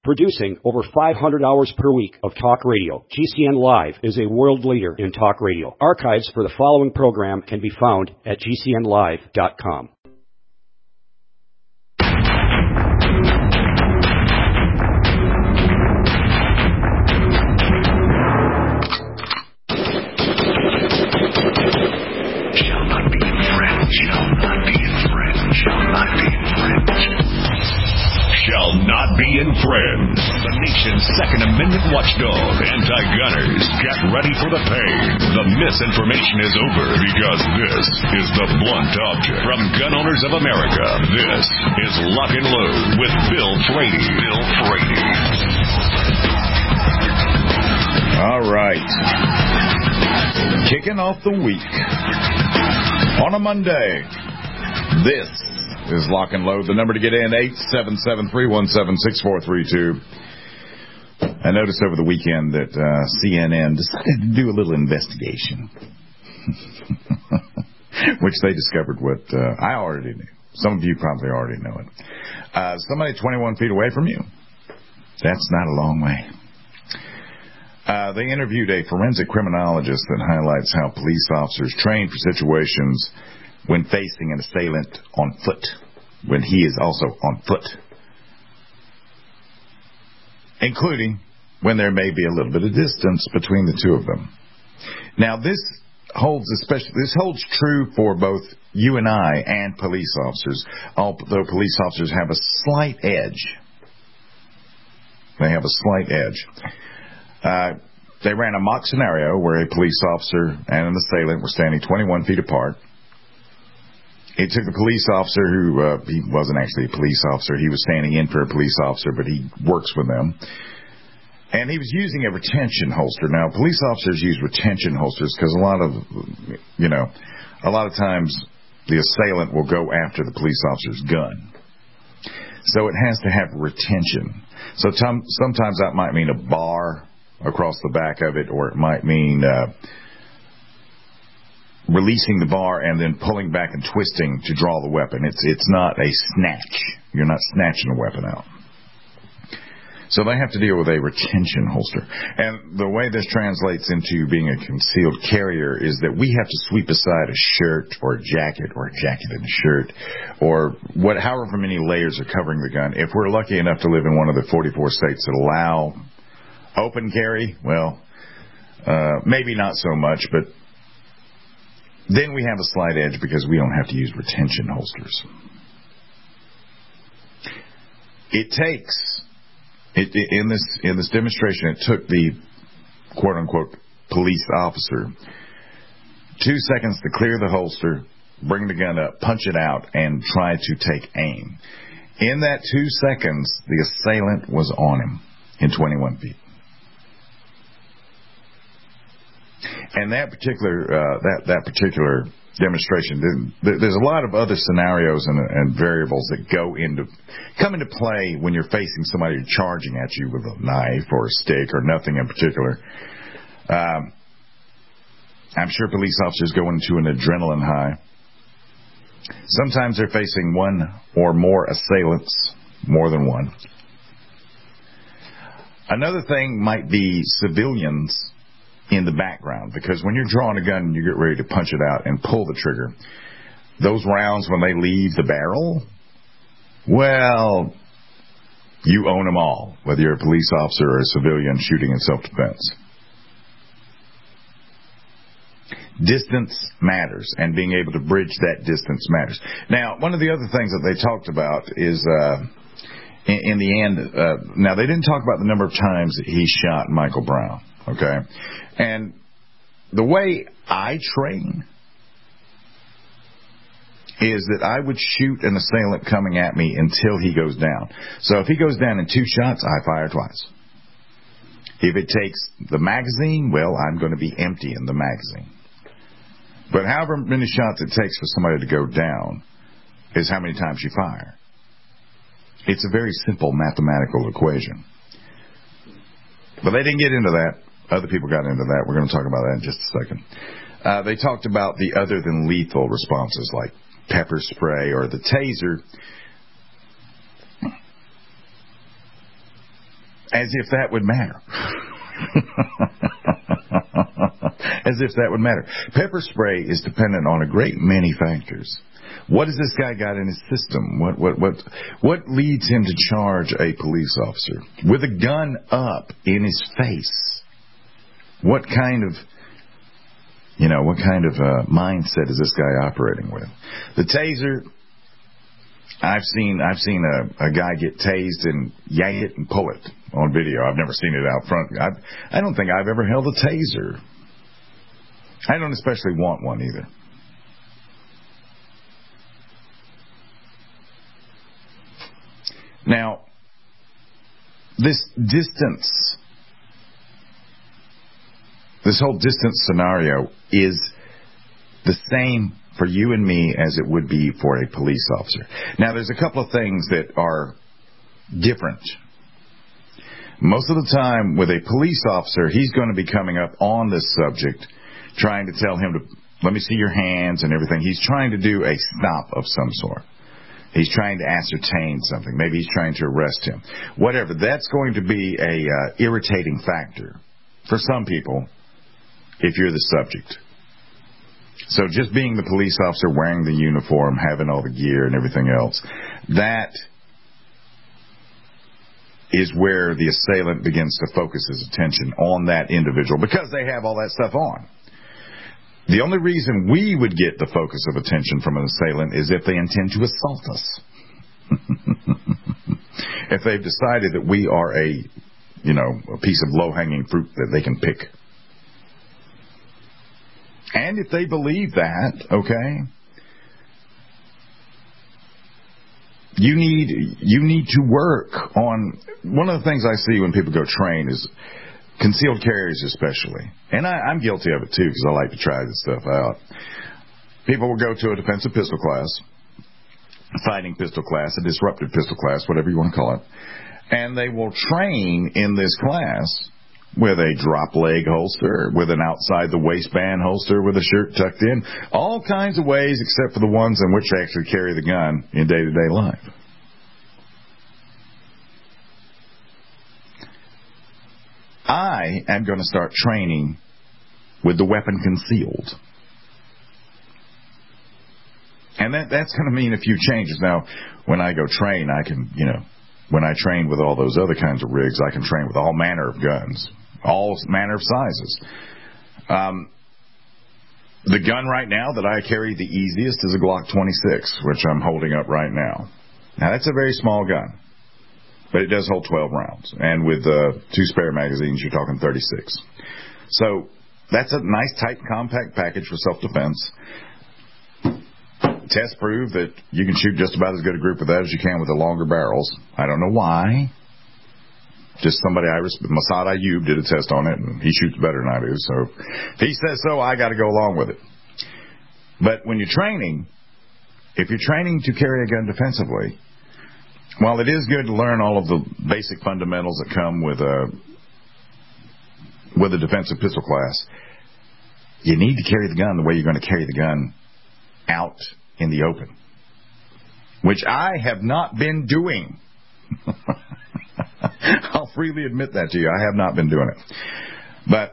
Producing over 500 hours per week of talk radio, GCN Live is a world leader in talk radio. Archives for the following program can be found at GCNlive.com. Shall not be infringed. The nation's Second Amendment watchdog, anti-gunners, get ready for the pain. The misinformation is over because this is the blunt object. From Gun Owners of America, this is Lock and Load with Bill Frady. Bill Frady. All right. Kicking off the week on a Monday. This is Lock and Load. The number to get in, 877-317-6432. I noticed over the weekend that CNN decided to do a little investigation, which they discovered what I already knew. Some of you probably already know it. Somebody 21 feet away from you. That's not a long way. They interviewed a forensic criminologist that highlights how police officers train for situations when facing an assailant on foot, when he is also on foot, including when there may be a little bit of distance between the two of them. Now, this holds true for both you and I and police officers, although police officers have a slight edge. They have a slight edge. They ran a mock scenario where a police officer and an assailant were standing 21 feet apart. It took a police officer who, he wasn't actually a police officer, he was standing in for a police officer, but he works with them. And he was using a retention holster. Now, police officers use retention holsters because a lot of times the assailant will go after the police officer's gun. So it has to have retention. So sometimes that might mean a bar across the back of it, or it might mean releasing the bar and then pulling back and twisting to draw the weapon. It's not a snatch. You're not snatching a weapon out. So they have to deal with a retention holster. And the way this translates into being a concealed carrier is that we have to sweep aside a shirt or a jacket and a shirt or however many layers are covering the gun. If we're lucky enough to live in one of the 44 states that allow open carry, well, maybe not so much, but then we have a slight edge because we don't have to use retention holsters. It takes, in this demonstration, it took the quote-unquote police officer 2 seconds to clear the holster, bring the gun up, punch it out, and try to take aim. In that 2 seconds, the assailant was on him in 21 feet. And that particular demonstration, there's a lot of other scenarios and variables that come into play when you're facing somebody charging at you with a knife or a stick or nothing in particular. I'm sure police officers go into an adrenaline high. Sometimes they're facing one or more assailants, more than one. Another thing might be civilians in the background, because when you're drawing a gun and you get ready to punch it out and pull the trigger, those rounds, when they leave the barrel, well, you own them all, whether you're a police officer or a civilian shooting in self-defense. Distance matters, and being able to bridge that distance matters. Now, one of the other things that they talked about is, in the end, now they didn't talk about the number of times that he shot Michael Brown, okay? And the way I train is that I would shoot an assailant coming at me until he goes down. So if he goes down in 2 shots, I fire twice. If it takes the magazine, well, I'm going to be emptying the magazine. But however many shots it takes for somebody to go down is how many times you fire. It's a very simple mathematical equation. But they didn't get into that. Other people got into that. We're going to talk about that in just a second. They talked about the other than lethal responses like pepper spray or the taser. As if that would matter. As if that would matter. Pepper spray is dependent on a great many factors. What has this guy got in his system? What leads him to charge a police officer with a gun up in his face? What kind of mindset is this guy operating with? The taser. I've seen a guy get tased and yank it and pull it on video. I've never seen it out front. I don't think I've ever held a taser. I don't especially want one either. Now, this whole distance scenario is the same for you and me as it would be for a police officer. Now, there's a couple of things that are different. Most of the time with a police officer, he's going to be coming up on this subject, trying to tell him to, let me see your hands and everything. He's trying to do a stop of some sort. He's trying to ascertain something. Maybe he's trying to arrest him. Whatever. That's going to be a irritating factor for some people if you're the subject. So just being the police officer, wearing the uniform, having all the gear and everything else, that is where the assailant begins to focus his attention on that individual because they have all that stuff on. The only reason we would get the focus of attention from an assailant is if they intend to assault us. If they've decided that we are a piece of low-hanging fruit that they can pick. And if they believe that, okay, you need to work on, one of the things I see when people go train is concealed carries especially. And I'm guilty of it too because I like to try this stuff out. People will go to a defensive pistol class, a fighting pistol class, a disruptive pistol class, whatever you want to call it. And they will train in this class with a drop leg holster, with an outside the waistband holster, with a shirt tucked in, all kinds of ways except for the ones in which they actually carry the gun in day-to-day life. I am going to start training with the weapon concealed. And that's going to mean a few changes. Now, when I go train, I can, when I train with all those other kinds of rigs, I can train with all manner of guns, all manner of sizes. The gun right now that I carry the easiest is a Glock 26, which I'm holding up right now. Now, that's a very small gun, but it does hold 12 rounds. And with 2 spare magazines, you're talking 36. So that's a nice, tight, compact package for self-defense. Tests prove that you can shoot just about as good a group with that as you can with the longer barrels. I don't know why. Just somebody Massad Ayub did a test on it, and he shoots better than I do. So if he says so, I got to go along with it. But when you're training, if you're training to carry a gun defensively, while it is good to learn all of the basic fundamentals that come with a defensive pistol class, you need to carry the gun the way you're going to carry the gun out in the open, which I have not been doing. I'll freely admit that to you. I have not been doing it. But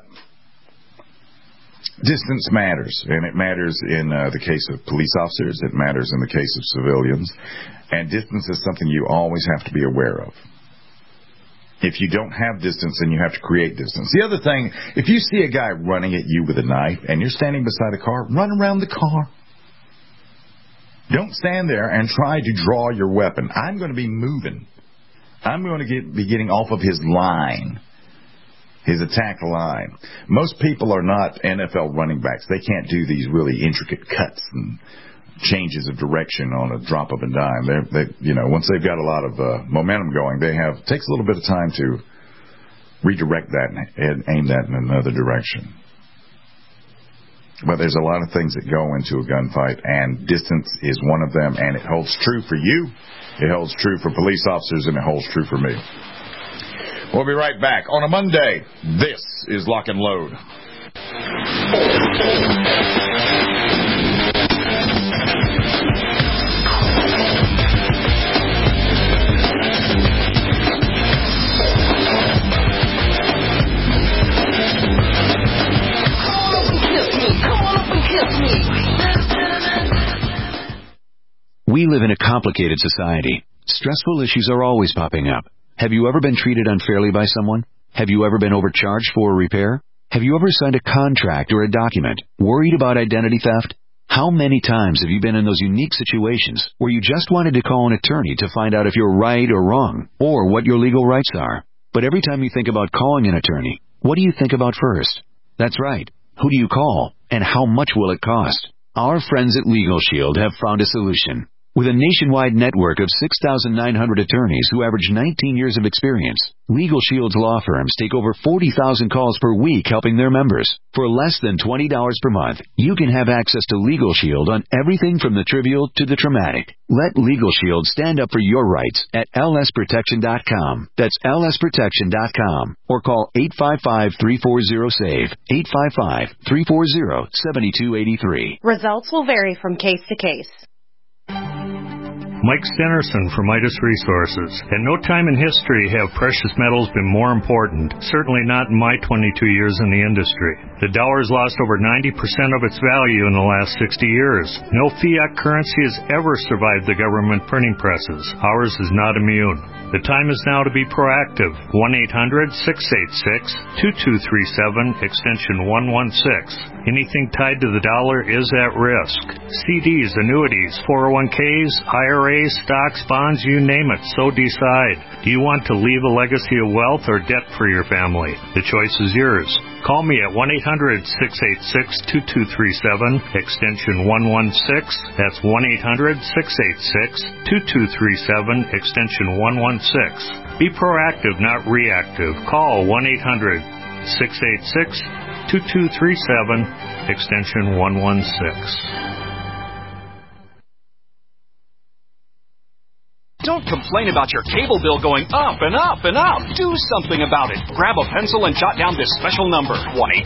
distance matters, and it matters in the case of police officers. It matters in the case of civilians. And distance is something you always have to be aware of. If you don't have distance, then you have to create distance. The other thing, if you see a guy running at you with a knife and you're standing beside a car, run around the car. Don't stand there and try to draw your weapon. I'm going to be moving. I'm going to be getting off of his line, his attack line. Most people are not NFL running backs. They can't do these really intricate cuts and changes of direction on a drop of a dime. Once they've got a lot of momentum going, it takes a little bit of time to redirect that and aim that in another direction. But there's a lot of things that go into a gunfight, and distance is one of them, and it holds true for you, it holds true for police officers, and it holds true for me. We'll be right back on a Monday. This is Lock and Load. We live in a complicated society. Stressful issues are always popping up. Have you ever been treated unfairly by someone? Have you ever been overcharged for a repair? Have you ever signed a contract or a document worried about identity theft? How many times have you been in those unique situations where you just wanted to call an attorney to find out if you're right or wrong, or what your legal rights are? But every time you think about calling an attorney, what do you think about first? That's right. Who do you call, and how much will it cost? Our friends at Legal Shield have found a solution. With a nationwide network of 6,900 attorneys who average 19 years of experience, Legal Shield's law firms take over 40,000 calls per week helping their members. For less than $20 per month, you can have access to Legal Shield on everything from the trivial to the traumatic. Let Legal Shield stand up for your rights at lsprotection.com. That's lsprotection.com. Or call 855-340-SAVE, 855-340-7283. Results will vary from case to case. Mike Stenerson from Midas Resources. At no time in history have precious metals been more important, certainly not in my 22 years in the industry. The dollar has lost over 90% of its value in the last 60 years. No fiat currency has ever survived the government printing presses. Ours is not immune. The time is now to be proactive. 1-800-686-2237, extension 116. Anything tied to the dollar is at risk. CDs, annuities, 401ks, IRAs, stocks, bonds, you name it, so decide. Do you want to leave a legacy of wealth or debt for your family? The choice is yours. Call me at 1-800-686-2237, extension 116. That's 1-800-686-2237, extension 116. Be proactive, not reactive. Call 1-800-686-2237, extension 116. Don't complain about your cable bill going up and up and up. Do something about it. Grab a pencil and jot down this special number,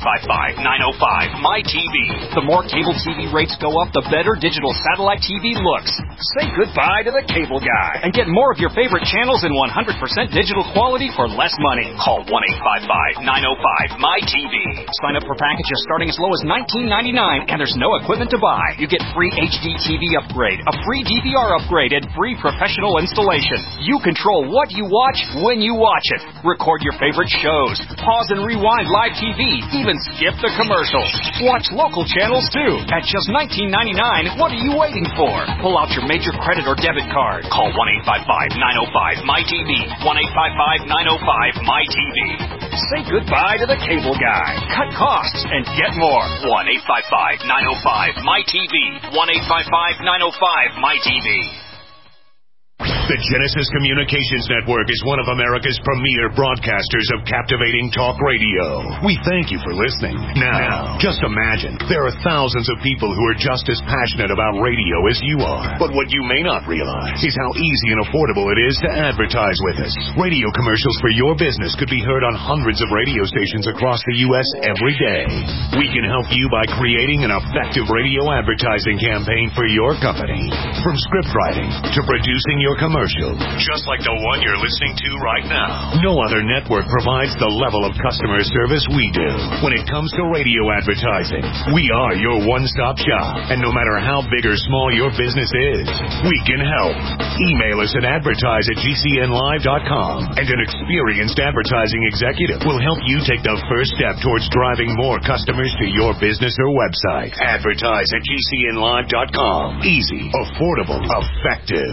1-855-905-MY-TV. The more cable TV rates go up, the better digital satellite TV looks. Say goodbye to the cable guy and get more of your favorite channels in 100% digital quality for less money. Call 1-855-905-MY-TV. Sign up for packages starting as low as $19.99, and there's no equipment to buy. You get free HD TV upgrade, a free DVR upgrade, and free professional installation. You control what you watch when you watch it. Record your favorite shows. Pause and rewind live TV. Even skip the commercials. Watch local channels too. At just $19.99, what are you waiting for? Pull out your major credit or debit card. Call 1-855-905-MY-TV. 1-855-905-MY-TV. Say goodbye to the cable guy. Cut costs and get more. 1-855-905-MY-TV. 1-855-905-MY-TV. The Genesis Communications Network is one of America's premier broadcasters of captivating talk radio. We thank you for listening. Now, just imagine, there are thousands of people who are just as passionate about radio as you are. But what you may not realize is how easy and affordable it is to advertise with us. Radio commercials for your business could be heard on hundreds of radio stations across the U.S. every day. We can help you by creating an effective radio advertising campaign for your company. From script writing to producing your commercial, just like the one you're listening to right now. No other network provides the level of customer service we do. When it comes to radio advertising, we are your one-stop shop. And no matter how big or small your business is, we can help. Email us at advertise@gcnlive.com, and an experienced advertising executive will help you take the first step towards driving more customers to your business or website. Advertise@gcnlive.com. Easy, affordable, effective.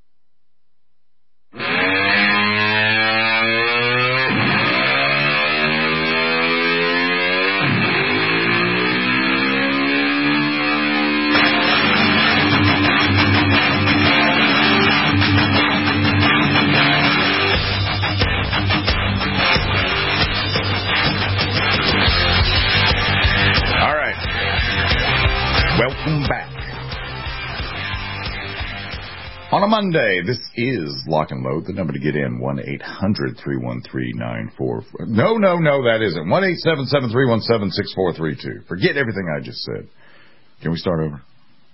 Welcome back. On a Monday, this is Lock and Load. The number to get in, 1-800-313-94... No, that isn't. 1-877-317-6432. Forget everything I just said. Can we start over?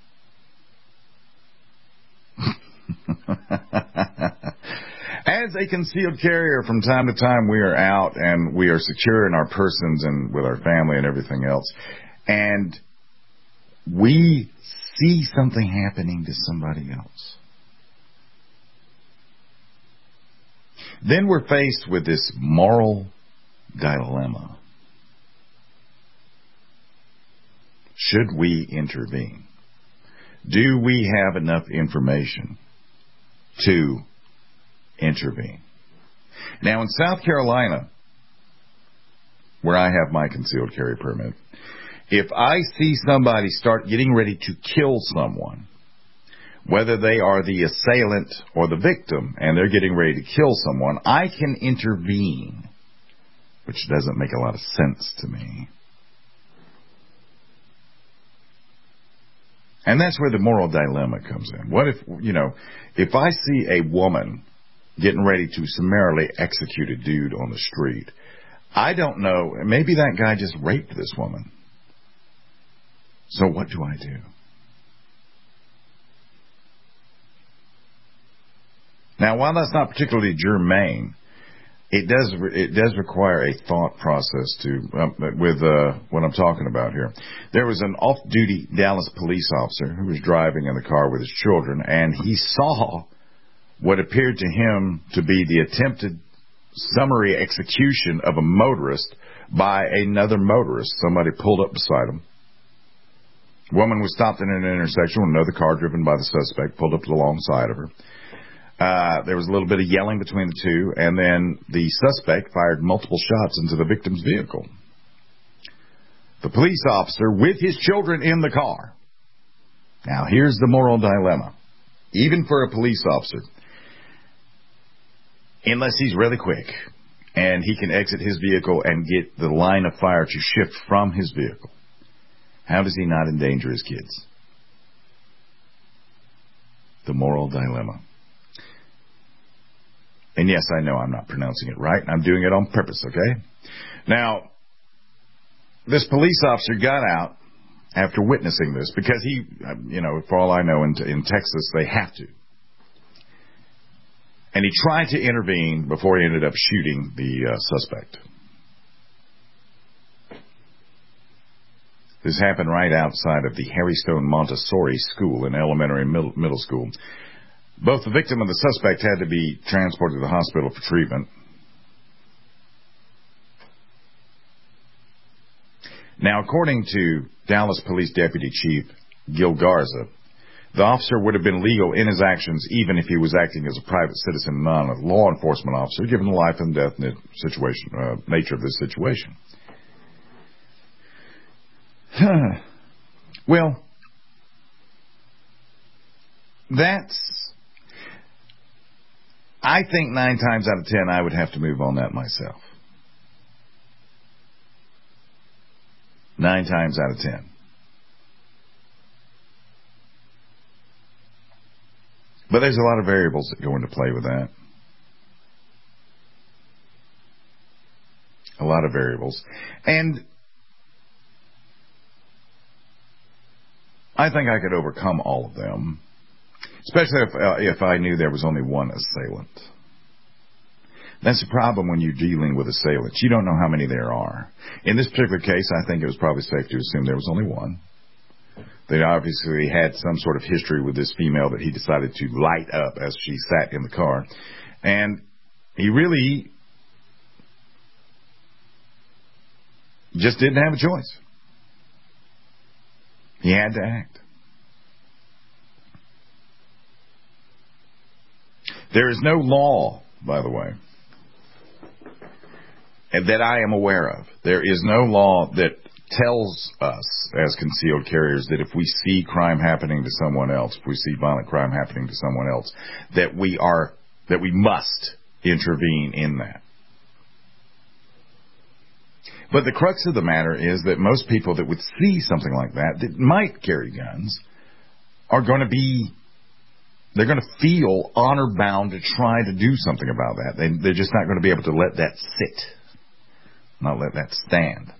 As a concealed carrier, from time to time we are out and we are secure in our persons and with our family and everything else. And we see something happening to somebody else. Then we're faced with this moral dilemma. Should we intervene? Do we have enough information to intervene? Now, in South Carolina, where I have my concealed carry permit, if I see somebody start getting ready to kill someone, whether they are the assailant or the victim, and they're getting ready to kill someone, I can intervene, which doesn't make a lot of sense to me. And that's where the moral dilemma comes in. What if I see a woman getting ready to summarily execute a dude on the street, I don't know, maybe that guy just raped this woman. So what do I do? Now, while that's not particularly germane, it does require a thought process with what I'm talking about here. There was an off-duty Dallas police officer who was driving in the car with his children, and he saw what appeared to him to be the attempted summary execution of a motorist by another motorist. Somebody pulled up beside him. A woman was stopped in an intersection with another car driven by the suspect, pulled up alongside of her. There was a little bit of yelling between the two, and then the suspect fired multiple shots into the victim's vehicle. The police officer, with his children in the car. Now, here's the moral dilemma. Even for a police officer, unless he's really quick and he can exit his vehicle and get the line of fire to shift from his vehicle, how does he not endanger his kids? The moral dilemma. And yes, I know I'm not pronouncing it right. I'm doing it on purpose, okay? Now, this police officer got out after witnessing this because he, for all I know, in Texas, they have to. And he tried to intervene before he ended up shooting the suspect. This happened right outside of the Harry Stone Montessori School, an elementary and middle school. Both the victim and the suspect had to be transported to the hospital for treatment. Now, according to Dallas Police Deputy Chief Gil Garza, the officer would have been legal in his actions even if he was acting as a private citizen, not a law enforcement officer, given the life and death nature of this situation. Well, I think 9 times out of 10 I would have to move on that myself. 9 times out of 10. But there's a lot of variables that go into play with that. A lot of variables. And I think I could overcome all of them, especially if I knew there was only one assailant. That's the problem when you're dealing with assailants. You don't know how many there are. In this particular case, I think it was probably safe to assume there was only one. They obviously had some sort of history with this female that he decided to light up as she sat in the car. And he really just didn't have a choice. He had to act. There is no law, by the way, that I am aware of. There is no law that tells us as concealed carriers that if we see crime happening to someone else, if we see violent crime happening to someone else, that we must intervene in that. But the crux of the matter is that most people that would see something like that might carry guns are going to feel honor bound to try to do something about that. They're just not going to be able to let that sit, not let that stand.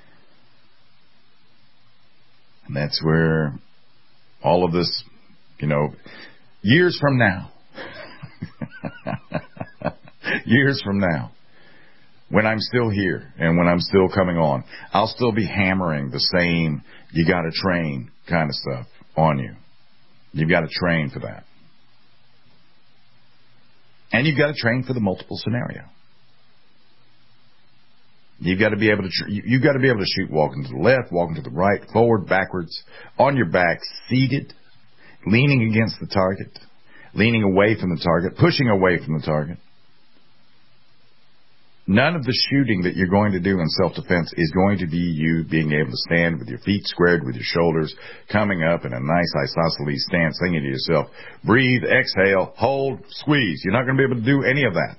And that's where all of this, years from now, when I'm still here and when I'm still coming on, I'll still be hammering the same, you got to train kind of stuff on you. You've got to train for that. And you've got to train for the multiple scenario. You've got to be able to shoot walking to the left, walking to the right, forward, backwards, on your back, seated, leaning against the target, leaning away from the target, pushing away from the target. None of the shooting that you're going to do in self-defense is going to be you being able to stand with your feet squared, with your shoulders coming up in a nice isosceles stance, thinking to yourself, breathe, exhale, hold, squeeze. You're not going to be able to do any of that.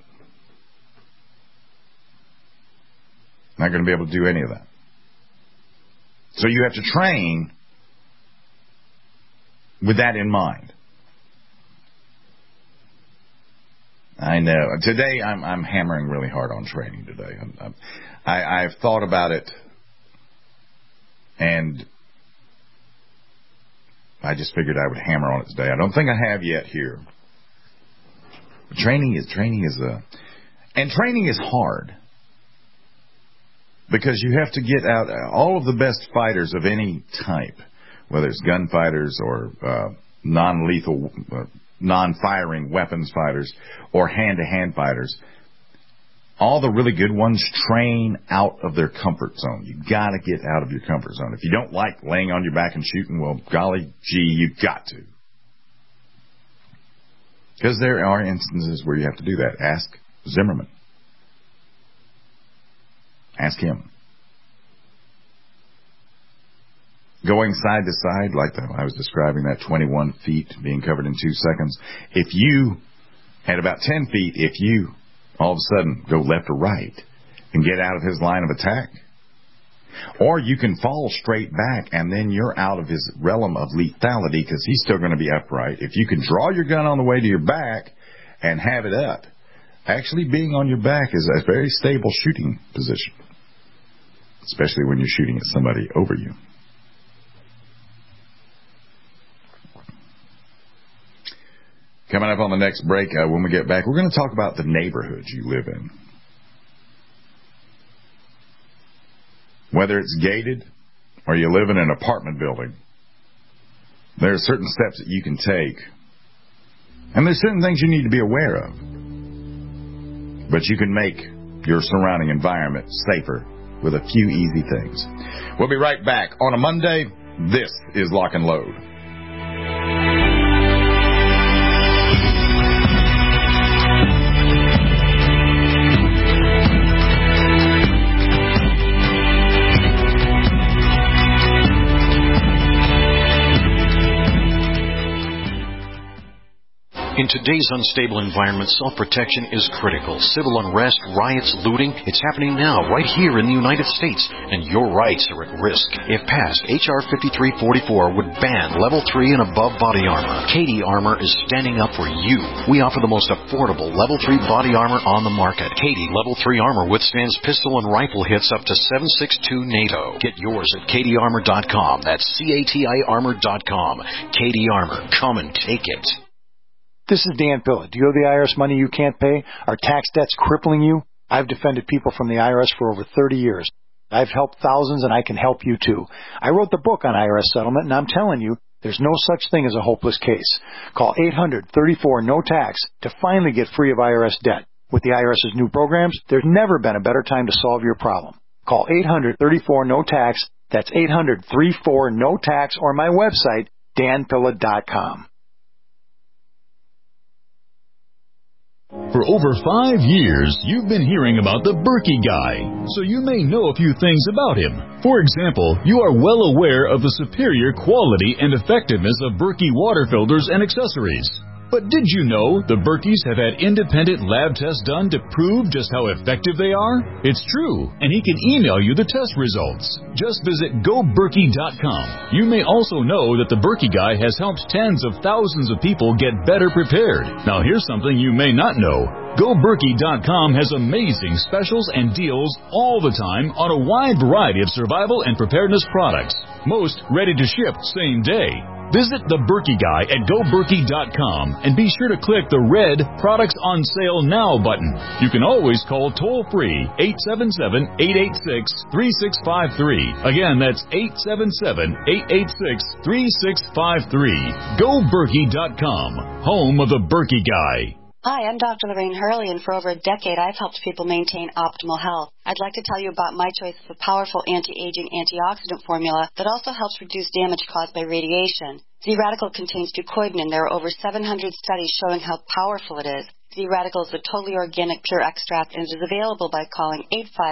Not going to be able to do any of that. So you have to train with that in mind. I know. Today, I'm hammering really hard on training today. I've thought about it, and I just figured I would hammer on it today. I don't think I have yet here. But training is hard, because you have to get out all of the best fighters of any type, whether it's gunfighters or non-lethal, non-firing weapons fighters or hand-to-hand fighters. All the really good ones train out of their comfort zone. You've got to get out of your comfort zone. If you don't like laying on your back and shooting, well, golly gee, you've got to. Because there are instances where you have to do that. Ask Zimmerman. Ask him. Going side to side, like I was describing, that 21 feet being covered in 2 seconds. If you, at about 10 feet, if you all of a sudden go left or right and get out of his line of attack, or you can fall straight back and then you're out of his realm of lethality because he's still going to be upright. If you can draw your gun on the way to your back and have it up, actually being on your back is a very stable shooting position, especially when you're shooting at somebody over you. Coming up on the next break, when we get back, we're going to talk about the neighborhoods you live in. Whether it's gated or you live in an apartment building, there are certain steps that you can take. And there's certain things you need to be aware of. But you can make your surrounding environment safer with a few easy things. We'll be right back on a Monday. This is Lock and Load. In today's unstable environment, self-protection is critical. Civil unrest, riots, looting, it's happening now, right here in the United States, and your rights are at risk. If passed, H.R. 5344 would ban Level 3 and above body armor. Cady Armor is standing up for you. We offer the most affordable Level 3 body armor on the market. Cady Level 3 armor withstands pistol and rifle hits up to 7.62 NATO. Get yours at CadyArmor.com. That's CATI Armor.com. Cady Armor. Come and take it. This is Dan Pilla. Do you owe the IRS money you can't pay? Are tax debts crippling you? I've defended people from the IRS for over 30 years. I've helped thousands, and I can help you too. I wrote the book on IRS settlement, and I'm telling you, there's no such thing as a hopeless case. Call 800-34-NO-TAX to finally get free of IRS debt. With the IRS's new programs, there's never been a better time to solve your problem. Call 800-34-NO-TAX. That's 800-34-NO-TAX, or my website, danpilla.com. For over 5 years, you've been hearing about the Berkey guy, so you may know a few things about him. For example, you are well aware of the superior quality and effectiveness of Berkey water filters and accessories. But did you know the Berkeys have had independent lab tests done to prove just how effective they are? It's true, and he can email you the test results. Just visit GoBerkey.com. You may also know that the Berkey guy has helped tens of thousands of people get better prepared. Now here's something you may not know. GoBerkey.com has amazing specials and deals all the time on a wide variety of survival and preparedness products. Most ready to ship same day. Visit The Berkey Guy at GoBerkey.com and be sure to click the red Products on Sale Now button. You can always call toll-free 877-886-3653. Again, that's 877-886-3653. GoBerkey.com, home of The Berkey Guy. Hi, I'm Dr. Lorraine Hurley, and for over a decade, I've helped people maintain optimal health. I'd like to tell you about my choice of a powerful anti-aging antioxidant formula that also helps reduce damage caused by radiation. Z-Radical contains Ducoidin, and there are over 700 studies showing how powerful it is. Z-Radical is a totally organic, pure extract, and it is available by calling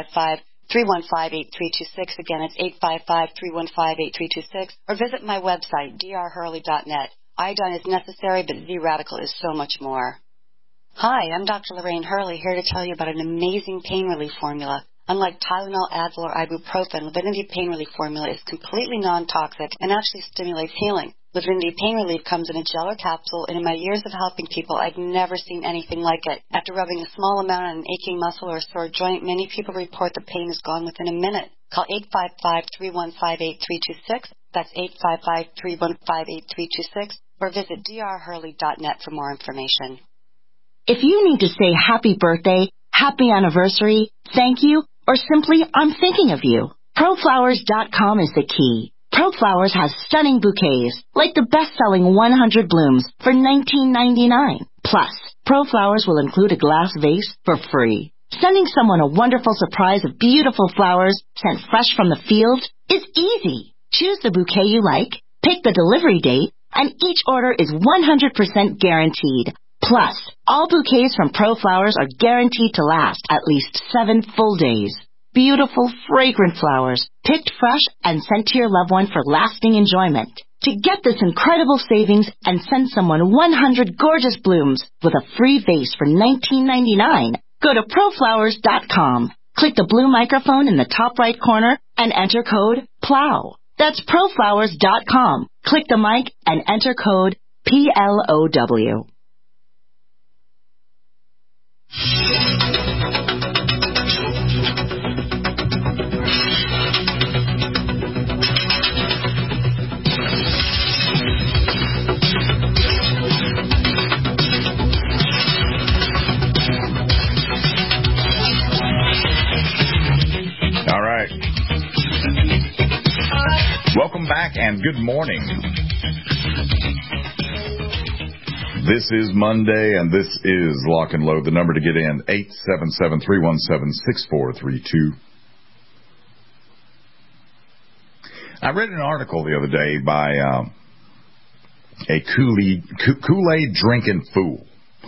855-315-8326. Again, it's 855-315-8326, or visit my website, drhurley.net. Iodine is necessary, but Z-Radical is so much more. Hi, I'm Dr. Lorraine Hurley, here to tell you about an amazing pain relief formula. Unlike Tylenol, Advil, or ibuprofen, Livinity Pain Relief formula is completely non-toxic and actually stimulates healing. Livinity Pain Relief comes in a gel or capsule, and in my years of helping people, I've never seen anything like it. After rubbing a small amount on an aching muscle or a sore joint, many people report the pain is gone within a minute. Call 855-315-8326. That's 855-315-8326, or visit drhurley.net for more information. If you need to say happy birthday, happy anniversary, thank you, or simply I'm thinking of you, ProFlowers.com is the key. ProFlowers has stunning bouquets, like the best-selling 100 blooms for $19.99. Plus, ProFlowers will include a glass vase for free. Sending someone a wonderful surprise of beautiful flowers sent fresh from the field is easy. Choose the bouquet you like, pick the delivery date, and each order is 100% guaranteed. Plus, all bouquets from ProFlowers are guaranteed to last at least 7 full days. Beautiful, fragrant flowers, picked fresh and sent to your loved one for lasting enjoyment. To get this incredible savings and send someone 100 gorgeous blooms with a free vase for $19.99, go to ProFlowers.com. Click the blue microphone in the top right corner and enter code PLOW. That's ProFlowers.com. Click the mic and enter code PLOW. All right. Welcome back and good morning. This is Monday, and this is Lock and Load. The number to get in, 877-317-6432. I read an article the other day by a Kool-Aid drinking fool.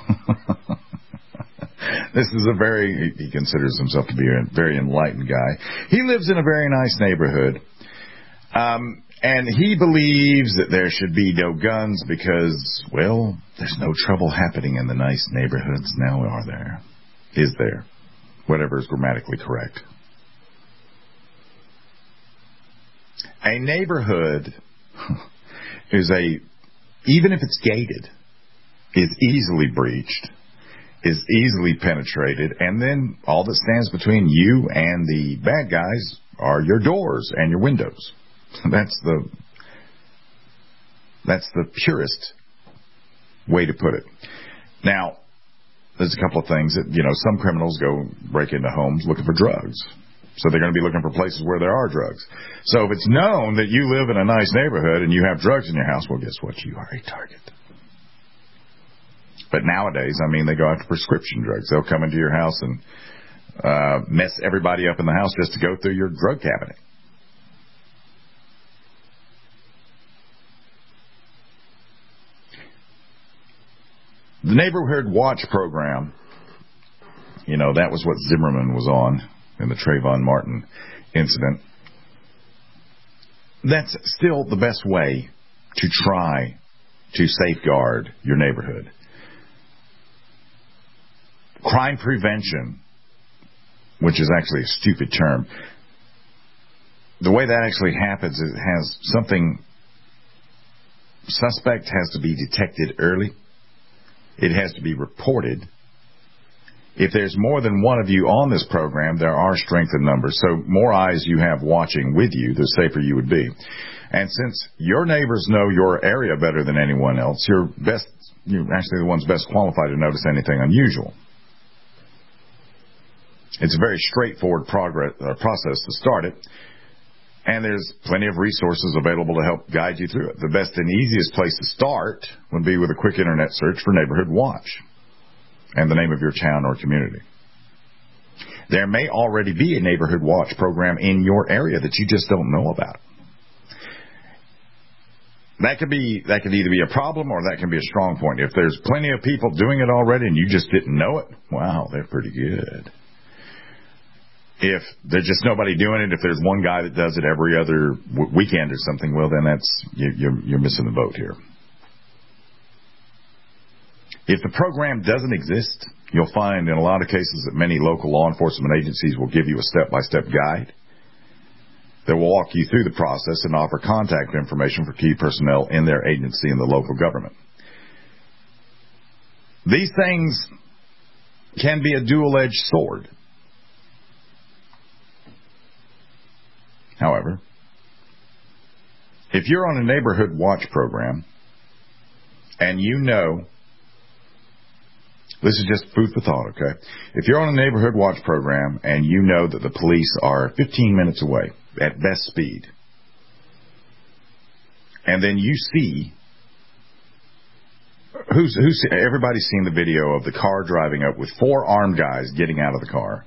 This is he considers himself to be a very enlightened guy. He lives in a very nice neighborhood. And he believes that there should be no guns because, well, there's no trouble happening in the nice neighborhoods now, are there? Is there? Whatever is grammatically correct. A neighborhood is even if it's gated, is easily breached, is easily penetrated, and then all that stands between you and the bad guys are your doors and your windows. That's the purest way to put it. Now, there's a couple of things that, some criminals go break into homes looking for drugs. So they're going to be looking for places where there are drugs. So if it's known that you live in a nice neighborhood and you have drugs in your house, well, guess what? You are a target. But nowadays, they go after prescription drugs. They'll come into your house and mess everybody up in the house just to go through your drug cabinet. The Neighborhood Watch program, that was what Zimmerman was on in the Trayvon Martin incident. That's still the best way to try to safeguard your neighborhood. Crime prevention, which is actually a stupid term, the way that actually happens is it has suspect has to be detected early. It has to be reported. If there's more than one of you on this program, there are strength in numbers. So more eyes you have watching with you, the safer you would be. And since your neighbors know your area better than anyone else, you're actually the ones best qualified to notice anything unusual. It's a very straightforward process to start it, and there's plenty of resources available to help guide you through it. The best and easiest place to start would be with a quick internet search for Neighborhood Watch and the name of your town or community. There may already be a Neighborhood Watch program in your area that you just don't know about. That could either be a problem or that can be a strong point. If there's plenty of people doing it already and you just didn't know it, wow, they're pretty good. If there's just nobody doing it, if there's one guy that does it every other weekend or something, well, then you're missing the boat here. If the program doesn't exist, you'll find in a lot of cases that many local law enforcement agencies will give you a step-by-step guide that will walk you through the process and offer contact information for key personnel in their agency and the local government. These things can be a dual-edged sword. However, if you're on a Neighborhood Watch program and you know, this is just food for thought, okay? If you're on a Neighborhood Watch program and you know that the police are 15 minutes away at best speed, and then you see, everybody's seen the video of the car driving up with 4 armed guys getting out of the car.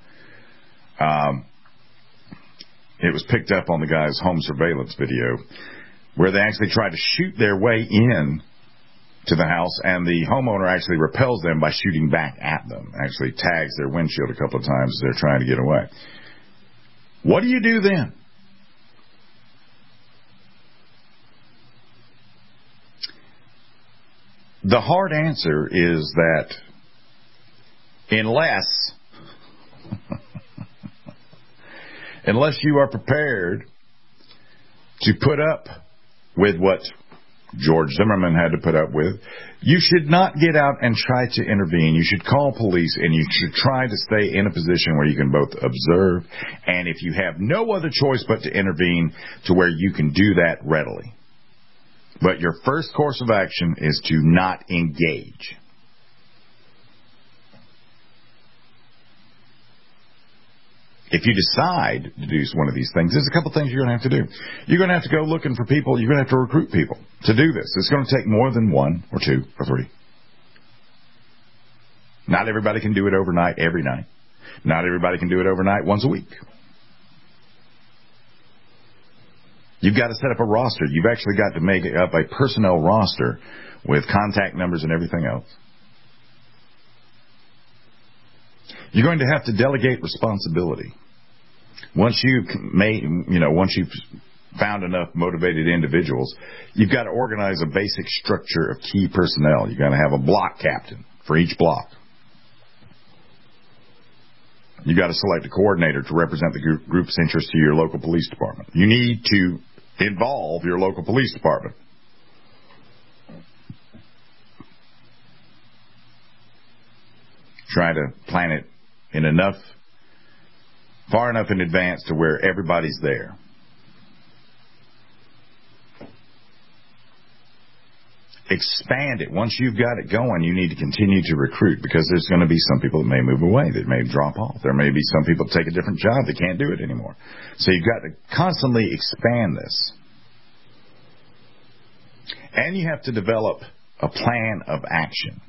It was picked up on the guy's home surveillance video where they actually tried to shoot their way in to the house, and the homeowner actually repels them by shooting back at them, actually tags their windshield a couple of times as they're trying to get away. What do you do then? The hard answer is that unless you are prepared to put up with what George Zimmerman had to put up with, you should not get out and try to intervene. You should call police, and you should try to stay in a position where you can both observe, and if you have no other choice but to intervene, to where you can do that readily. But your first course of action is to not engage. If you decide to do one of these things, there's a couple things you're going to have to do. You're going to have to go looking for people. You're going to have to recruit people to do this. It's going to take more than 1 or 2 or 3. Not everybody can do it overnight every night. Not everybody can do it overnight once a week. You've got to set up a roster. You've actually got to make up a personnel roster with contact numbers and everything else. You're going to have to delegate responsibility. Once you've found enough motivated individuals, you've got to organize a basic structure of key personnel. You've got to have a block captain for each block. You've got to select a coordinator to represent the group's interest to your local police department. You need to involve your local police department. Try to plan it far enough in advance to where everybody's there. Expand it. Once you've got it going, you need to continue to recruit, because there's going to be some people that may move away, that may drop off. There may be some people that take a different job that can't do it anymore. So you've got to constantly expand this. And you have to develop a plan of action.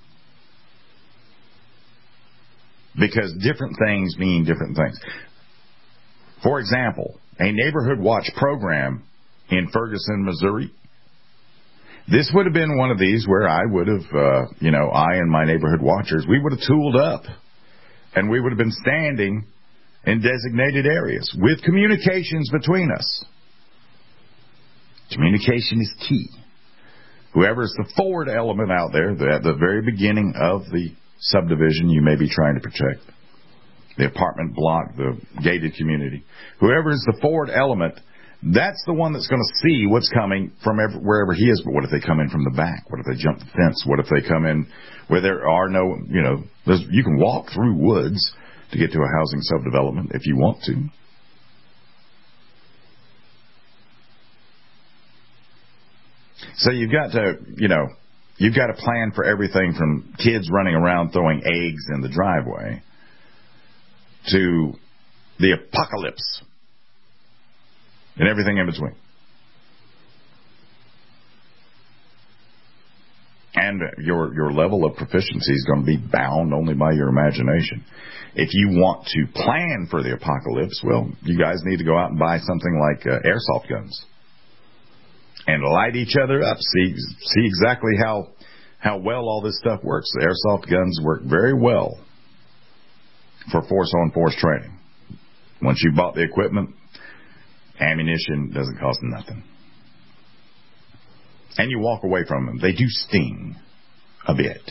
Because different things mean different things. For example, a Neighborhood Watch program in Ferguson, Missouri. This would have been one of these where I would have, I and my neighborhood watchers, we would have tooled up, and we would have been standing in designated areas with communications between us. Communication is key. Whoever is the forward element out there, at the very beginning of the subdivision you may be trying to protect, the apartment block, the gated community, whoever is the forward element That's the one that's going to see what's coming from wherever he is. But what if they come in from the back? What if they jump the fence? What if they come in where there are no, you can walk through woods to get to a housing subdevelopment if you want to. So you've got to plan for everything from kids running around throwing eggs in the driveway to the apocalypse and everything in between. And your level of proficiency is going to be bound only by your imagination. If you want to plan for the apocalypse, well, you guys need to go out and buy something like airsoft guns and light each other up. See exactly how well all this stuff works. The airsoft guns work very well for force-on-force training. Once you've bought the equipment, ammunition doesn't cost nothing. And you walk away from them. They do sting a bit.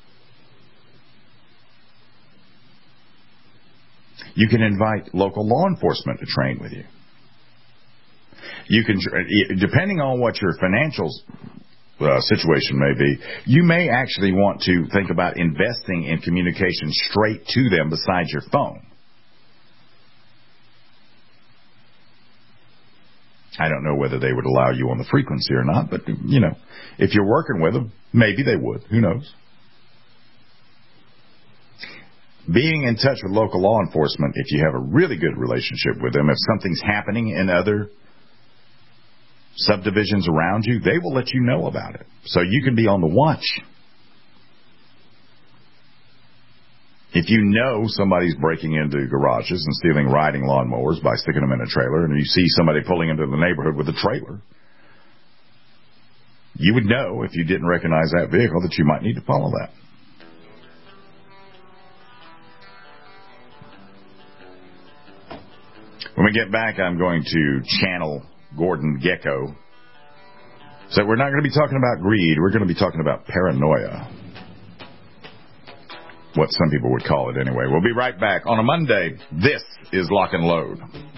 You can invite local law enforcement to train with you. You can, depending on what your financial situation may be, you may actually want to think about investing in communication straight to them besides your phone. I don't know whether they would allow you on the frequency or not, but, if you're working with them, maybe they would. Who knows? Being in touch with local law enforcement, if you have a really good relationship with them, if something's happening in other subdivisions around you, they will let you know about it. So you can be on the watch. If you know somebody's breaking into garages and stealing riding lawnmowers by sticking them in a trailer, and you see somebody pulling into the neighborhood with a trailer, you would know if you didn't recognize that vehicle that you might need to follow that. When we get back, I'm going to channel Gordon Gekko. So we're not going to be talking about greed. We're going to be talking about paranoia. What some people would call it anyway. We'll be right back on a Monday. This is Lock and Load.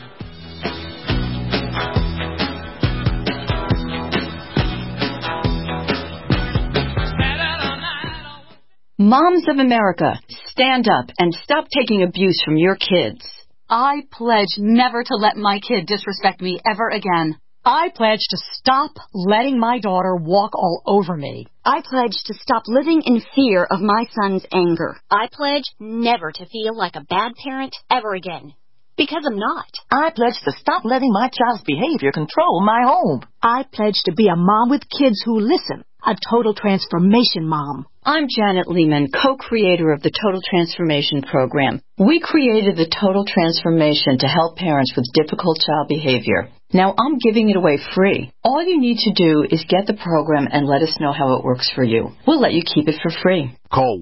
Moms of America, stand up and stop taking abuse from your kids. I pledge never to let my kid disrespect me ever again. I pledge to stop letting my daughter walk all over me. I pledge to stop living in fear of my son's anger. I pledge never to feel like a bad parent ever again. Because I'm not. I pledge to stop letting my child's behavior control my home. I pledge to be a mom with kids who listen. A total transformation mom. I'm Janet Lehman, co-creator of the Total Transformation Program. We created the Total Transformation to help parents with difficult child behavior. Now I'm giving it away free. All you need to do is get the program and let us know how it works for you. We'll let you keep it for free. Call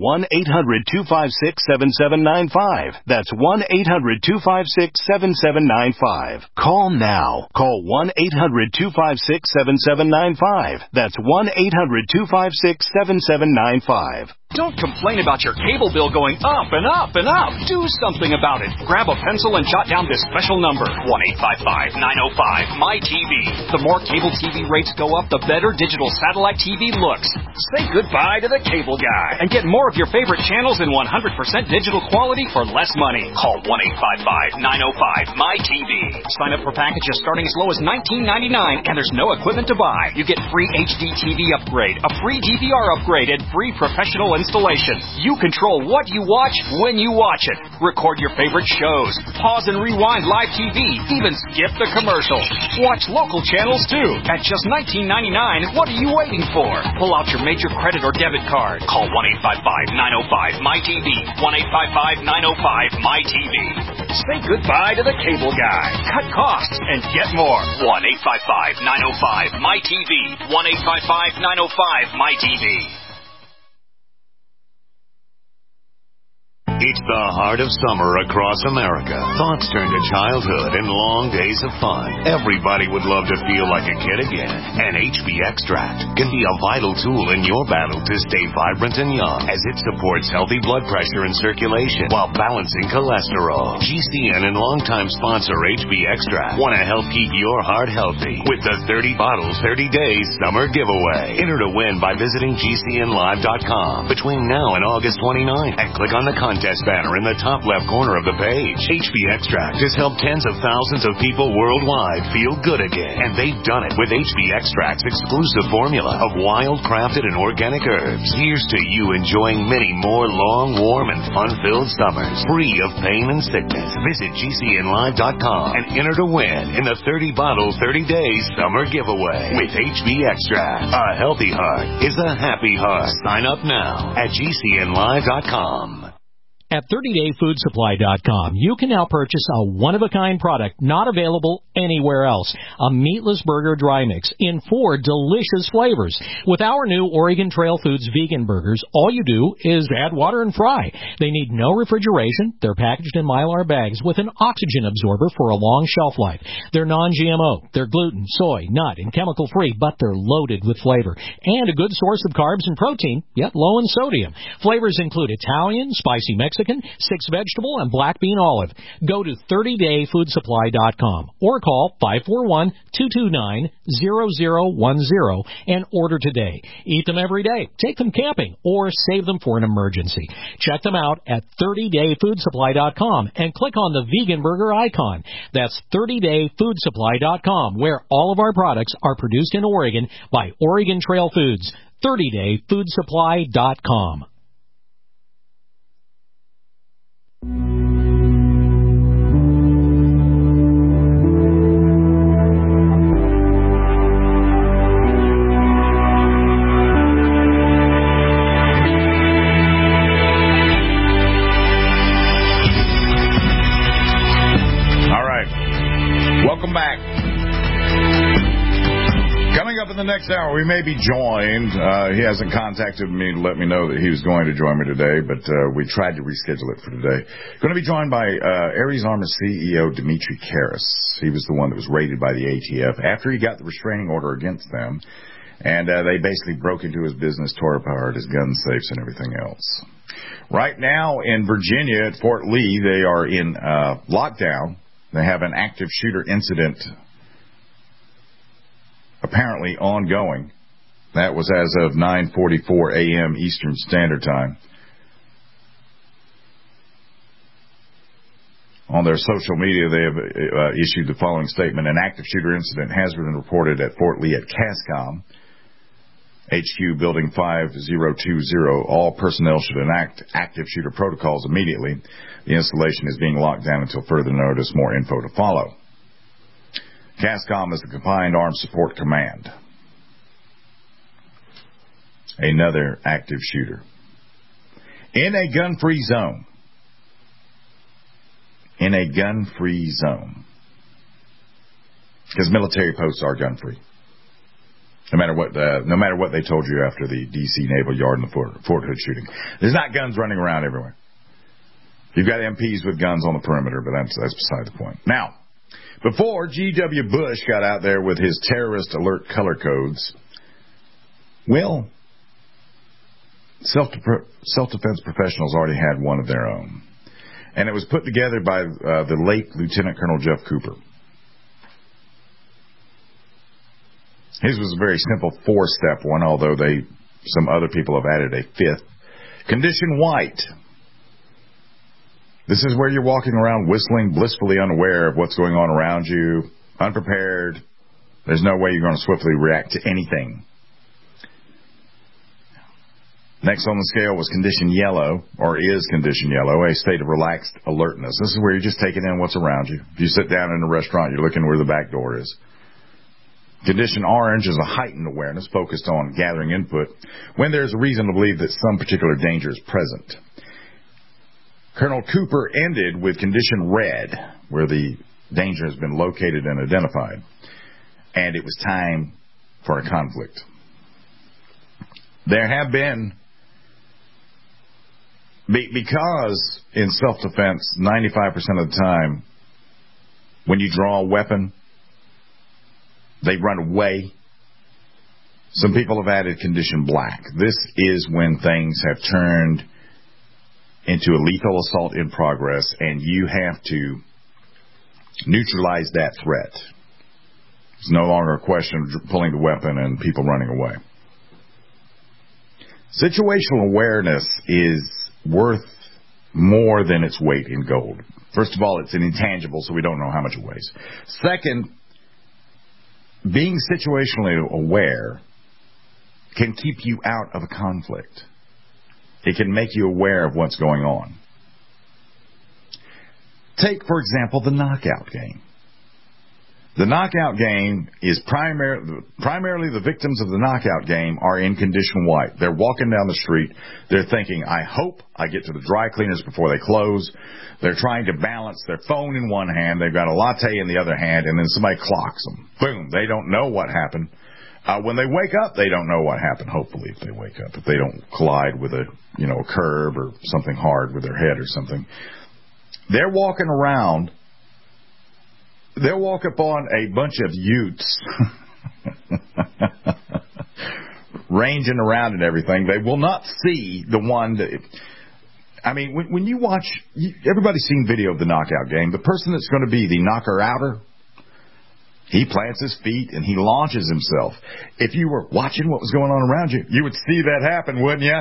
1-800-256-7795. That's 1-800-256-7795. Call now. Call 1-800-256-7795. That's 1-800-256-7795. Don't complain about your cable bill going up and up and up. Do something about it. Grab a pencil and jot down this special number, 1-855-905-MY-TV. The more cable TV rates go up, the better digital satellite TV looks. Say goodbye to the cable guy and get more of your favorite channels in 100% digital quality for less money. Call 1-855-905-MY-TV. Sign up for packages starting as low as $19.99, and there's no equipment to buy. You get free HD TV upgrade, a free DVR upgrade, and free professional installation. You control what you watch when you watch it. Record your favorite shows. Pause and rewind live TV. Even skip the commercials. Watch local channels too. At just $19.99, what are you waiting for? Pull out your major credit or debit card. Call 1-855-905-MY-TV. 1-855-905-MY-TV. Say goodbye to the cable guy. Cut costs and get more. 1-855-905-MY-TV. 1-855-905-MY-TV. It's the heart of summer across America. Thoughts turn to childhood and long days of fun. Everybody would love to feel like a kid again. And HB Extract can be a vital tool in your battle to stay vibrant and young, as it supports healthy blood pressure and circulation while balancing cholesterol. GCN and longtime sponsor HB Extract want to help keep your heart healthy with the 30 bottles, 30 days summer giveaway. Enter to win by visiting GCNlive.com between now and August 29th and click on the contest banner in the top left corner of the page. HB Extract has helped tens of thousands of people worldwide feel good again, and they've done it with HB Extract's exclusive formula of wild-crafted and organic herbs. Here's to you enjoying many more long, warm, and fun-filled summers, free of pain and sickness. Visit GCNlive.com and enter to win in the 30 bottle, 30 days summer giveaway with HB Extract. A healthy heart is a happy heart. Sign up now at GCNlive.com. At 30dayfoodsupply.com, you can now purchase a one-of-a-kind product not available anywhere else. A meatless burger dry mix in 4 delicious flavors. With our new Oregon Trail Foods vegan burgers, all you do is add water and fry. They need no refrigeration. They're packaged in Mylar bags with an oxygen absorber for a long shelf life. They're non-GMO. They're gluten, soy, nut, and chemical-free, but they're loaded with flavor. And a good source of carbs and protein, yet low in sodium. Flavors include Italian, spicy Mexican, 6 vegetable, and black bean olive. Go to 30dayfoodsupply.com or call 541-229-0010 and order today. Eat them every day, take them camping, or save them for an emergency. Check them out at 30dayfoodsupply.com and click on the vegan burger icon. That's 30dayfoodsupply.com, where all of our products are produced in Oregon by Oregon Trail Foods. 30dayfoodsupply.com. Welcome back. Coming up in the next hour, we may be joined. He hasn't contacted me to let me know that he was going to join me today, but we tried to reschedule it for today. Going to be joined by Ares Armor CEO Dimitri Karas. He was the one that was raided by the ATF after he got the restraining order against them, and they basically broke into his business, tore apart his gun safes and everything else. Right now in Virginia at Fort Lee, they are in lockdown. They have an active shooter incident apparently ongoing. That was as of 9:44 a.m. Eastern Standard Time. On their social media, they have issued the following statement. An active shooter incident has been reported at Fort Lee at CASCOM, HQ Building 5020. All personnel should enact active shooter protocols immediately. The installation is being locked down until further notice. More info to follow. CASCOM is the Combined Armed Support Command. Another active shooter. In a gun-free zone. In a gun-free zone. Because military posts are gun-free. No matter what they told you after the D.C. Naval Yard and the Fort Hood shooting. There's not guns running around everywhere. You've got MPs with guns on the perimeter, but that's beside the point. Now, before G.W. Bush got out there with his terrorist alert color codes, well, self-defense professionals already had one of their own. And it was put together by the late Lieutenant Colonel Jeff Cooper. His was a very simple 4-step one, although some other people have added a 5th. Condition white. This is where you're walking around whistling, blissfully unaware of what's going on around you, unprepared. There's no way you're going to swiftly react to anything. Next on the scale was condition yellow, or is condition yellow, a state of relaxed alertness. This is where you're just taking in what's around you. If you sit down in a restaurant, you're looking where the back door is. Condition orange is a heightened awareness focused on gathering input when there's a reason to believe that some particular danger is present. Colonel Cooper ended with condition red, where the danger has been located and identified, and it was time for a conflict. There have been Because in self-defense, 95% of the time, when you draw a weapon, they run away. Some people have added condition black. This is when things have turned into a lethal assault in progress, and you have to neutralize that threat. It's no longer a question of pulling the weapon and people running away. Situational awareness is worth more than its weight in gold. First of all, it's an intangible, so we don't know how much it weighs. Second, being situationally aware can keep you out of a conflict. It can make you aware of what's going on. Take, for example, the knockout game. The knockout game is primarily the victims of the knockout game are in condition white. They're walking down the street. They're thinking, I hope I get to the dry cleaners before they close. They're trying to balance their phone in one hand. They've got a latte in the other hand, and then somebody clocks them. Boom. They don't know what happened. When they wake up, they don't know what happened, hopefully, if they wake up. If they don't collide with a curb or something hard with their head or something. They're walking around. They'll walk upon a bunch of utes ranging around and everything. They will not see the one that... I mean, when you watch... Everybody's seen video of the knockout game. The person that's going to be the knocker-outer, he plants his feet and he launches himself. If you were watching what was going on around you, you would see that happen, wouldn't you?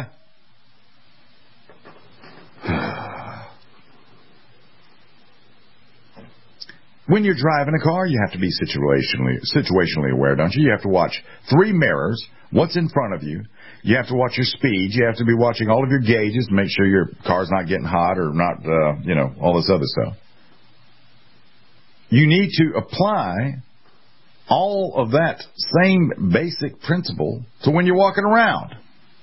When you're driving a car, you have to be situationally aware, don't you? You have to watch 3 mirrors, what's in front of you. You have to watch your speed. You have to be watching all of your gauges to make sure your car's not getting hot or not, all this other stuff. You need to apply all of that same basic principle to when you're walking around.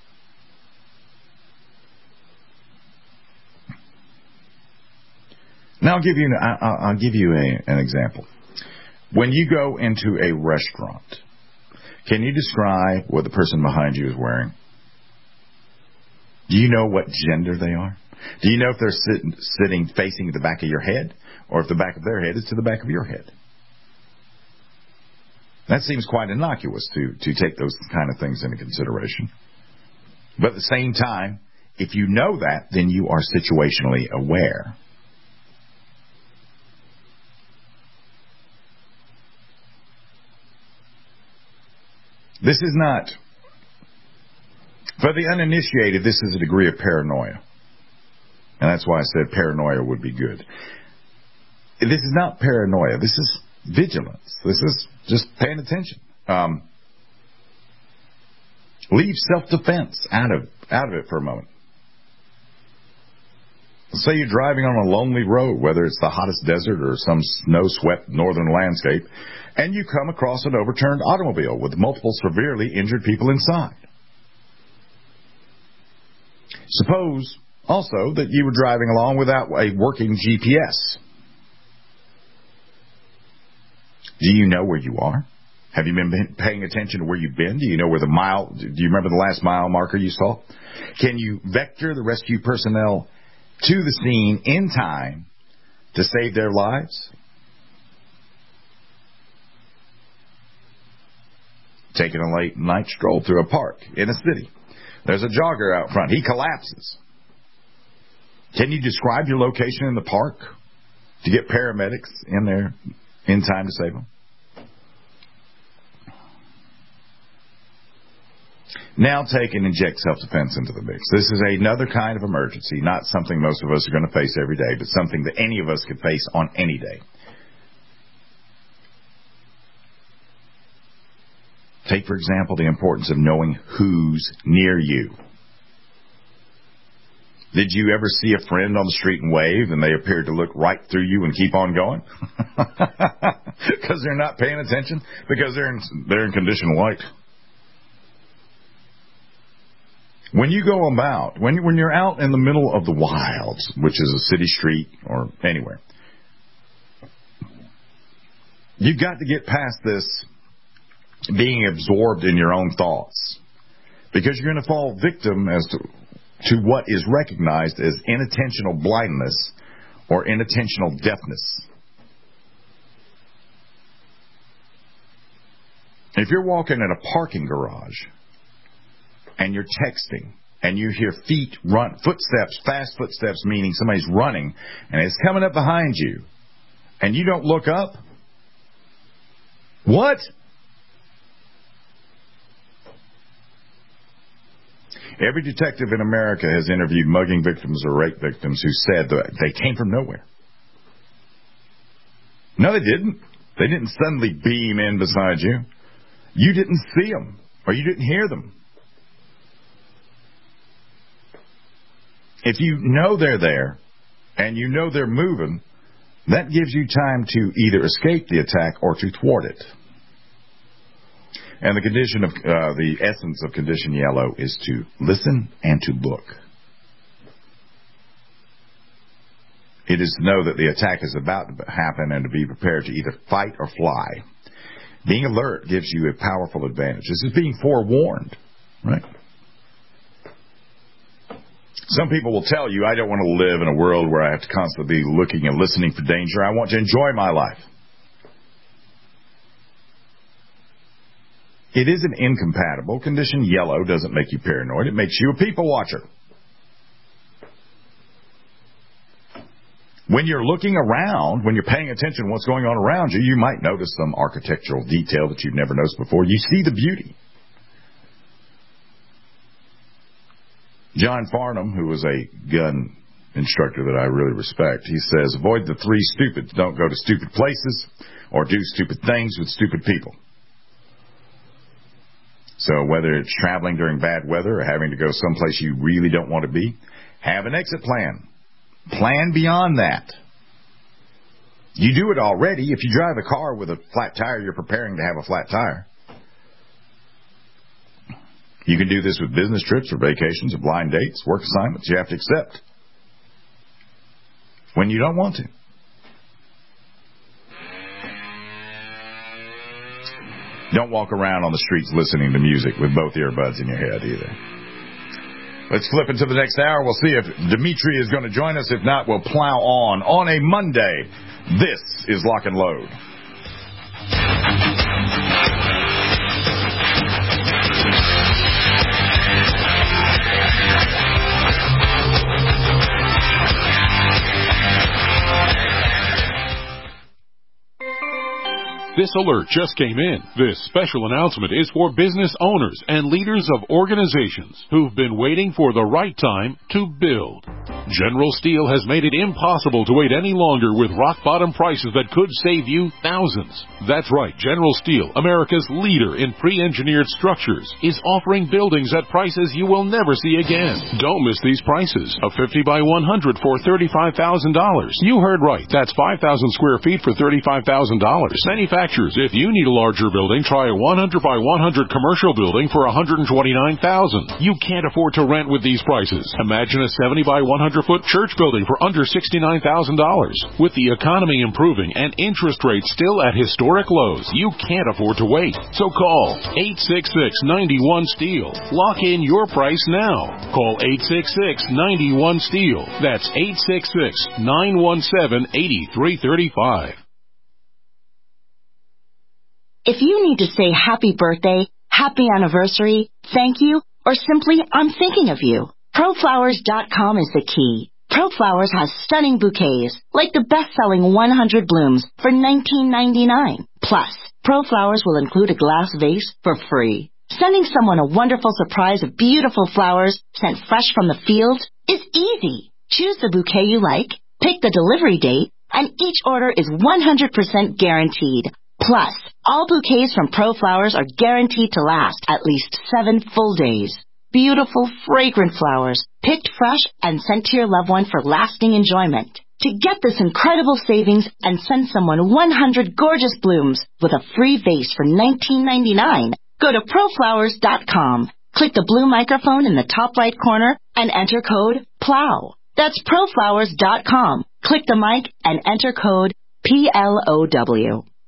Now I'll give you an example. When you go into a restaurant, can you describe what the person behind you is wearing? Do you know what gender they are? Do you know if they're sitting facing the back of your head, or if the back of their head is to the back of your head? That seems quite innocuous to take those kind of things into consideration. But at the same time, if you know that, then you are situationally aware. This is not, for the uninitiated, this is a degree of paranoia. And that's why I said paranoia would be good. This is not paranoia. This is vigilance. This is just paying attention. Leave self-defense out of it for a moment. Say you're driving on a lonely road, whether it's the hottest desert or some snow-swept northern landscape, and you come across an overturned automobile with multiple severely injured people inside. Suppose also that you were driving along without a working GPS. Do you know where you are? Have you been paying attention to where you've been? Do you know where do you remember the last mile marker you saw? Can you vector the rescue personnel to the scene in time to save their lives? Taking a late night stroll through a park in a city. There's a jogger out front. He collapses. Can you describe your location in the park to get paramedics in there in time to save him? Now take and inject self-defense into the mix. This is another kind of emergency, not something most of us are going to face every day, but something that any of us could face on any day. Take, for example, the importance of knowing who's near you. Did you ever see a friend on the street and wave, and they appeared to look right through you and keep on going? Because they're not paying attention? Because they're in condition white. When you go about, when you're out in the middle of the wilds, which is a city street or anywhere, you've got to get past this being absorbed in your own thoughts, because you're going to fall victim to what is recognized as inattentional blindness or inattentional deafness. If you're walking in a parking garage and you're texting and you hear feet run, footsteps, fast footsteps, meaning somebody's running and it's coming up behind you, and you don't look up, what? Every detective in America has interviewed mugging victims or rape victims who said that they came from nowhere. No, they didn't. They didn't suddenly beam in beside you. You didn't see them, or you didn't hear them. If you know they're there, and you know they're moving, that gives you time to either escape the attack or to thwart it. And the essence of condition yellow is to listen and to look. It is to know that the attack is about to happen and to be prepared to either fight or fly. Being alert gives you a powerful advantage. This is being forewarned, right? Some people will tell you, I don't want to live in a world where I have to constantly be looking and listening for danger. I want to enjoy my life. It isn't incompatible. Condition yellow doesn't make you paranoid. It makes you a people watcher. When you're looking around, when you're paying attention to what's going on around you, you might notice some architectural detail that you've never noticed before. You see the beauty. John Farnham, who was a gun instructor that I really respect, he says, avoid the three stupids. Don't go to stupid places or do stupid things with stupid people. So whether it's traveling during bad weather or having to go someplace you really don't want to be, have an exit plan. Plan beyond that. You do it already. If you drive a car with a flat tire, you're preparing to have a flat tire. You can do this with business trips or vacations or blind dates, work assignments you have to accept when you don't want to. Don't walk around on the streets listening to music with both earbuds in your head either. Let's flip into the next hour. We'll see if Dimitri is going to join us. If not, we'll plow on a Monday. This is Lock and Load. This alert just came in. This special announcement is for business owners and leaders of organizations who've been waiting for the right time to build. General Steel has made it impossible to wait any longer with rock-bottom prices that could save you thousands. That's right, General Steel, America's leader in pre-engineered structures, is offering buildings at prices you will never see again. Don't miss these prices. A 50 by 100 for $35,000. You heard right. That's 5,000 square feet for $35,000. Manufacturers, if you need a larger building, try a 100 by 100 commercial building for $129,000. You can't afford to rent with these prices. Imagine a 70 by 100-foot church building for under $69,000. With the economy improving and interest rates still at historic lows, you can't afford to wait. So call 866-91-STEEL. Lock in your price now. Call 866-91-STEEL. That's 866-917-8335. If you need to say happy birthday, happy anniversary, thank you, or simply I'm thinking of you, ProFlowers.com is the key. ProFlowers has stunning bouquets, like the best-selling 100 blooms for $19.99. Plus, ProFlowers will include a glass vase for free. Sending someone a wonderful surprise of beautiful flowers sent fresh from the field is easy. Choose the bouquet you like, pick the delivery date, and each order is 100% guaranteed. Plus, all bouquets from ProFlowers are guaranteed to last at least 7 full days. Beautiful, fragrant flowers, picked fresh and sent to your loved one for lasting enjoyment. To get this incredible savings and send someone 100 gorgeous blooms with a free vase for $19.99, go to ProFlowers.com. Click the blue microphone in the top right corner and enter code PLOW. That's ProFlowers.com. Click the mic and enter code PLOW.